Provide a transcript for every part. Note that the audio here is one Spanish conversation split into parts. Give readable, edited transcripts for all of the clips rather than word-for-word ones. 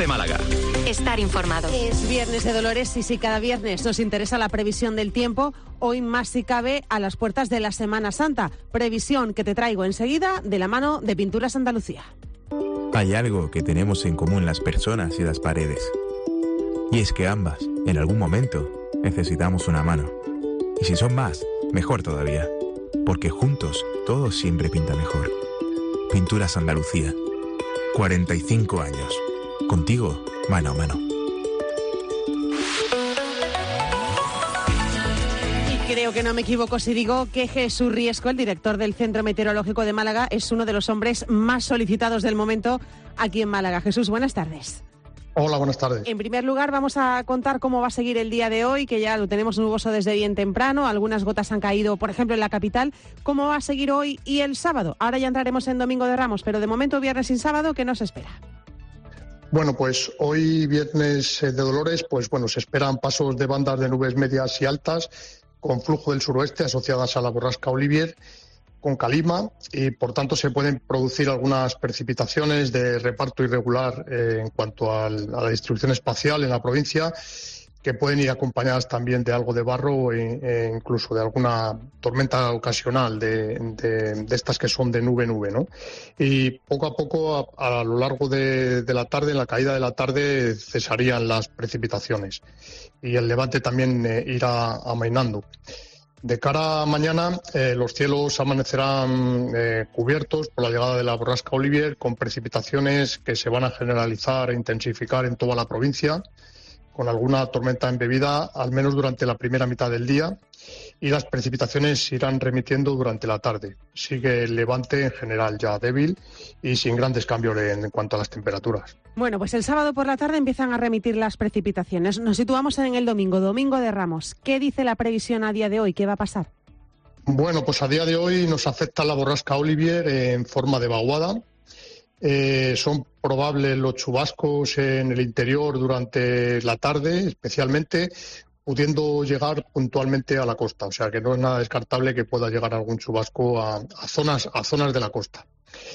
Cope Málaga. Estar informado. Es Viernes de Dolores y si cada viernes nos interesa la previsión del tiempo, hoy más si cabe a las puertas de la Semana Santa. Previsión que te traigo enseguida de la mano de Pinturas Andalucía. Hay algo que tenemos en común las personas y las paredes. Y es que ambas, en algún momento, necesitamos una mano. Y si son más, mejor todavía. Porque juntos todo siempre pinta mejor. Pinturas Andalucía. 45 años. Contigo, mano a mano. Y creo que no me equivoco si digo que Jesús Riesco, el director del Centro Meteorológico de Málaga, es uno de los hombres más solicitados del momento aquí en Málaga. Jesús, buenas tardes. Hola, buenas tardes. En primer lugar, vamos a contar cómo va a seguir el día de hoy, que ya lo tenemos nuboso desde bien temprano. Algunas gotas han caído, por ejemplo, en la capital. ¿Cómo va a seguir hoy y el sábado? Ahora ya entraremos en Domingo de Ramos, pero de momento viernes sin sábado, ¿qué nos espera? Bueno, pues hoy viernes de Dolores, pues bueno, se esperan pasos de bandas de nubes medias y altas con flujo del suroeste asociadas a la borrasca Olivier, con calima, y por tanto se pueden producir algunas precipitaciones de reparto irregular en cuanto a la distribución espacial en la provincia, que pueden ir acompañadas también de algo de barro e incluso de alguna tormenta ocasional de estas que son de nube-nube, ¿no? Y poco a poco, a lo largo de la tarde, en la caída de la tarde, cesarían las precipitaciones y el levante también irá amainando. De cara a mañana, los cielos amanecerán cubiertos por la llegada de la borrasca Olivier, con precipitaciones que se van a generalizar e intensificar en toda la provincia, con alguna tormenta embebida, al menos durante la primera mitad del día, y las precipitaciones irán remitiendo durante la tarde. Sigue el levante en general ya débil y sin grandes cambios en cuanto a las temperaturas. Bueno, pues el sábado por la tarde empiezan a remitir las precipitaciones. Nos situamos en el domingo, Domingo de Ramos. ¿Qué dice la previsión a día de hoy? ¿Qué va a pasar? Bueno, pues a día de hoy nos afecta la borrasca Olivier en forma de vaguada. Son probables los chubascos en el interior durante la tarde, especialmente, pudiendo llegar puntualmente a la costa. O sea que no es nada descartable que pueda llegar algún chubasco a zonas de la costa.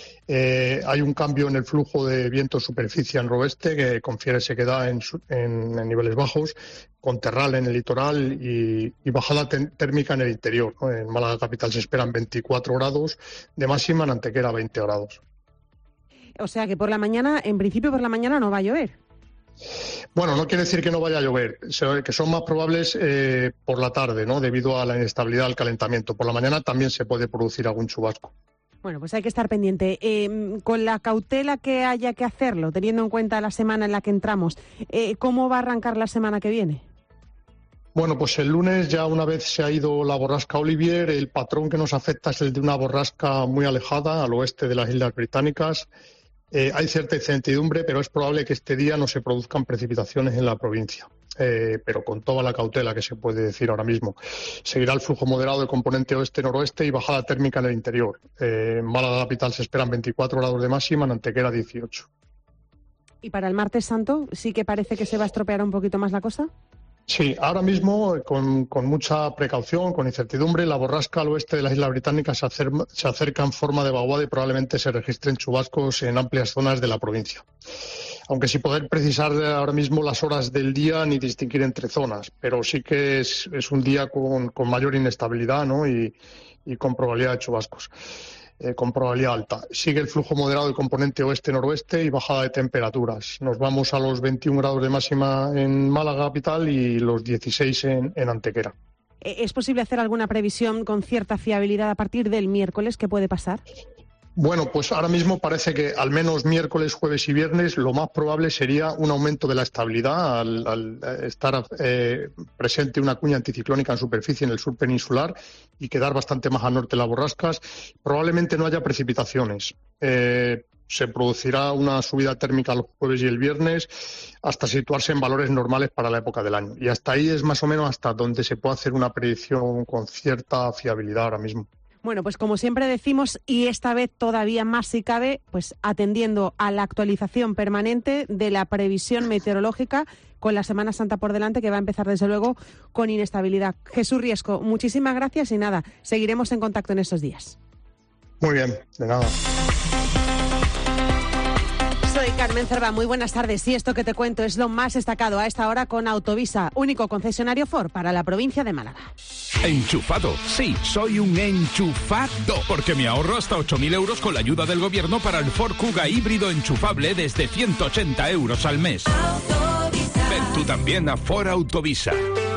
Hay un cambio en el flujo de viento superficie-noroeste que confiere sequedad en niveles bajos, con terral en el litoral y bajada térmica en el interior, ¿no? En Málaga capital se esperan 24 grados de máxima, en Antequera 20 grados. O sea que por la mañana, en principio por la mañana no va a llover. Bueno, no quiere decir que no vaya a llover, que son más probables por la tarde, ¿no? Debido a la inestabilidad del calentamiento. Por la mañana también se puede producir algún chubasco. Bueno, pues hay que estar pendiente. Con la cautela que haya que hacerlo, teniendo en cuenta la semana en la que entramos, ¿cómo va a arrancar la semana que viene? Bueno, pues el lunes, ya una vez se ha ido la borrasca Olivier, el patrón que nos afecta es el de una borrasca muy alejada, al oeste de las Islas Británicas. Hay cierta incertidumbre, pero es probable que este día no se produzcan precipitaciones en la provincia, pero con toda la cautela que se puede decir ahora mismo. Seguirá el flujo moderado de componente oeste-noroeste y bajada térmica en el interior. En Málaga capital se esperan 24 grados de máxima, en Antequera 18. ¿Y para el martes santo sí que parece que se va a estropear un poquito más la cosa? Sí, ahora mismo, con mucha precaución, con incertidumbre, la borrasca al oeste de las Islas Británicas se acerca en forma de vaguada y probablemente se registren chubascos en amplias zonas de la provincia. Aunque sin poder precisar ahora mismo las horas del día ni distinguir entre zonas, pero sí que es un día con mayor inestabilidad, ¿no? y con probabilidad de chubascos. Con probabilidad alta. Sigue el flujo moderado de componente oeste-noroeste y bajada de temperaturas. Nos vamos a los 21 grados de máxima en Málaga capital y los 16 en Antequera. ¿Es posible hacer alguna previsión con cierta fiabilidad a partir del miércoles? ¿Qué puede pasar? Bueno, pues ahora mismo parece que al menos miércoles, jueves y viernes lo más probable sería un aumento de la estabilidad al estar presente una cuña anticiclónica en superficie en el sur peninsular y quedar bastante más al norte las borrascas. Probablemente no haya precipitaciones. Se producirá una subida térmica los jueves y el viernes hasta situarse en valores normales para la época del año. Y hasta ahí es más o menos hasta donde se puede hacer una predicción con cierta fiabilidad ahora mismo. Bueno, pues como siempre decimos, y esta vez todavía más si cabe, pues atendiendo a la actualización permanente de la previsión meteorológica con la Semana Santa por delante, que va a empezar desde luego con inestabilidad. Jesús Riesco, muchísimas gracias y nada, seguiremos en contacto en estos días. Muy bien, de nada. Soy Soy Carmen Cerva, muy buenas tardes. Y esto que te cuento es lo más destacado a esta hora con Autovisa, único concesionario Ford para la provincia de Málaga. Enchufado, sí, soy un enchufado, porque me ahorro hasta 8.000 euros con la ayuda del gobierno para el Ford Kuga híbrido enchufable desde 180 euros al mes. Autovisa. Ven tú también a Ford Autovisa.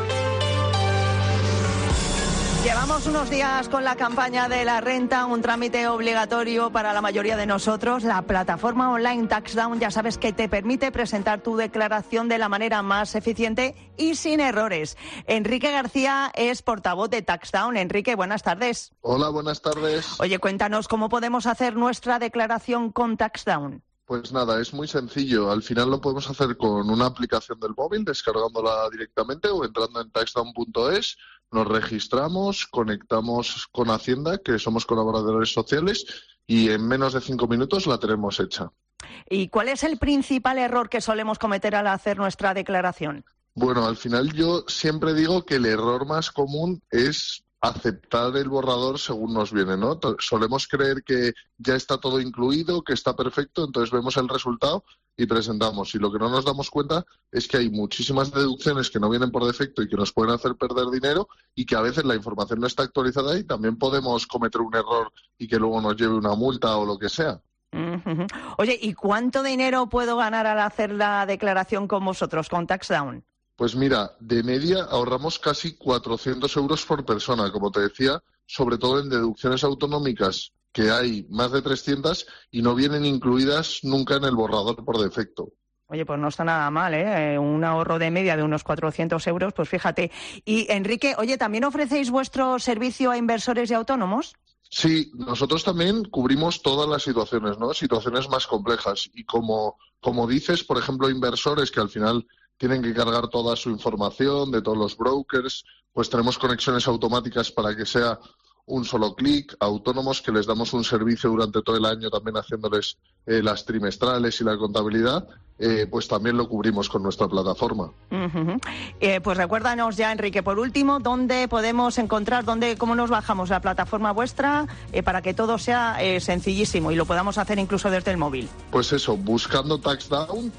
Llevamos unos días con la campaña de la renta, un trámite obligatorio para la mayoría de nosotros. La plataforma online TaxDown ya sabes que te permite presentar tu declaración de la manera más eficiente y sin errores. Enrique García es portavoz de TaxDown. Enrique, buenas tardes. Hola, buenas tardes. Oye, cuéntanos cómo podemos hacer nuestra declaración con TaxDown. Pues nada, es muy sencillo. Al final lo podemos hacer con una aplicación del móvil, descargándola directamente o entrando en taxdown.es. Nos registramos, conectamos con Hacienda, que somos colaboradores sociales, y en menos de 5 minutos la tenemos hecha. ¿Y cuál es el principal error que solemos cometer al hacer nuestra declaración? Bueno, al final yo siempre digo que el error más común es aceptar el borrador según nos viene, ¿no? Solemos creer que ya está todo incluido, que está perfecto, entonces vemos el resultado y presentamos. Y lo que no nos damos cuenta es que hay muchísimas deducciones que no vienen por defecto y que nos pueden hacer perder dinero y que a veces la información no está actualizada y también podemos cometer un error y que luego nos lleve una multa o lo que sea. Uh-huh. Oye, ¿y cuánto dinero puedo ganar al hacer la declaración con vosotros, con TaxDown? Pues mira, de media ahorramos casi 400 euros por persona, como te decía, sobre todo en deducciones autonómicas, que hay más de 300 y no vienen incluidas nunca en el borrador por defecto. Oye, pues no está nada mal, ¿eh? Un ahorro de media de unos 400 euros, pues fíjate. Y Enrique, oye, ¿también ofrecéis vuestro servicio a inversores y autónomos? Sí, nosotros también cubrimos todas las situaciones, ¿no? Situaciones más complejas. Y como dices, por ejemplo, inversores que al final tienen que cargar toda su información de todos los brokers, pues tenemos conexiones automáticas para que sea un solo clic, autónomos que les damos un servicio durante todo el año también haciéndoles las trimestrales y la contabilidad, pues también lo cubrimos con nuestra plataforma. Uh-huh. Pues recuérdanos ya, Enrique, por último, dónde podemos encontrar, cómo nos bajamos la plataforma vuestra para que todo sea sencillísimo y lo podamos hacer incluso desde el móvil. Pues eso, buscando TaxDown,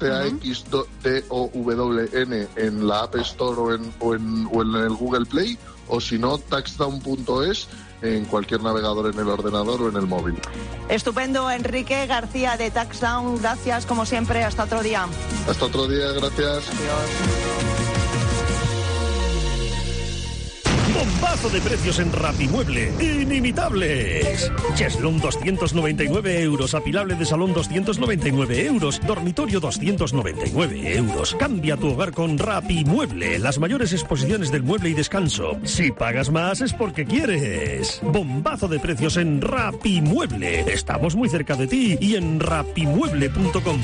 TaxDown en la App Store o en el Google Play, o si no, taxdown.es en cualquier navegador en el ordenador o en el móvil. Estupendo, Enrique García de TaxDown. Gracias, como siempre. Hasta otro día. Hasta otro día, gracias. Adiós. Bombazo de precios en Rapimueble. Inimitables. Cheslón 299 euros. Apilable de salón 299 euros. Dormitorio 299 euros. Cambia tu hogar con Rapimueble. Las mayores exposiciones del mueble y descanso. Si pagas más es porque quieres. Bombazo de precios en Rapimueble. Estamos muy cerca de ti y en rapimueble.com.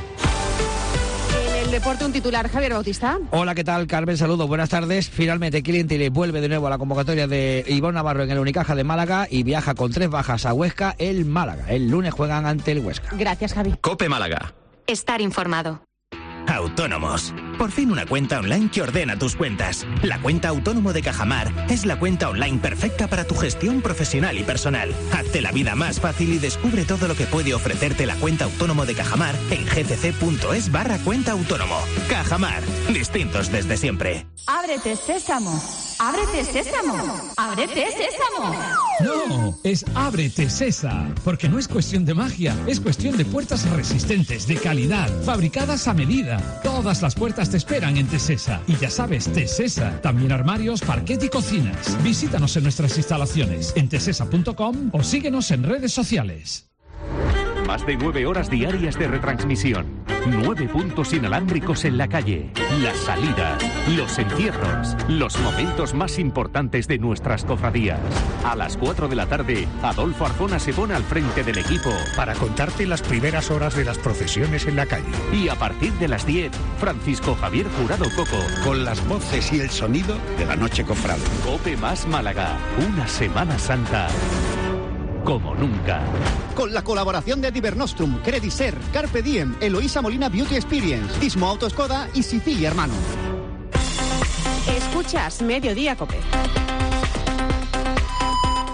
Deporte, un titular, Javier Bautista. Hola, ¿qué tal, Carmen? Saludos, buenas tardes. Finalmente, Clientele vuelve de nuevo a la convocatoria de Ivonne Navarro en el Unicaja de Málaga y viaja con 3 bajas a Huesca el Málaga. El lunes juegan ante el Huesca. Gracias, Javi. COPE Málaga. Estar informado. Autónomos. Por fin una cuenta online que ordena tus cuentas. La cuenta Autónomo de Cajamar es la cuenta online perfecta para tu gestión profesional y personal. Hazte la vida más fácil y descubre todo lo que puede ofrecerte la cuenta Autónomo de Cajamar en gcc.es/cuenta autónomo. Cajamar. Distintos desde siempre. Ábrete, sésamo. ¡Ábrete, sésamo! ¡Ábrete, sésamo! No, es Ábrete, Sesa, porque no es cuestión de magia, es cuestión de puertas resistentes, de calidad, fabricadas a medida. Todas las puertas te esperan en Tesesa. Y ya sabes, Tesesa, también armarios, parquet y cocinas. Visítanos en nuestras instalaciones en tesesa.com o síguenos en redes sociales. Más de 9 horas diarias de retransmisión. 9 puntos inalámbricos en la calle. Las salidas, los entierros, los momentos más importantes de nuestras cofradías. A las 4 de la tarde, Adolfo Arzona se pone al frente del equipo para contarte las primeras horas de las procesiones en la calle. Y a partir de las 10, Francisco Javier Jurado Coco. Con las voces y el sonido de la noche cofrade. COPE más Málaga. Una Semana Santa como nunca. Con la colaboración de Divernostrum, Crediser, Carpe Diem, Eloísa Molina Beauty Experience, Tismo Auto Skoda y Sicilia Hermano. Escuchas Mediodía COPE.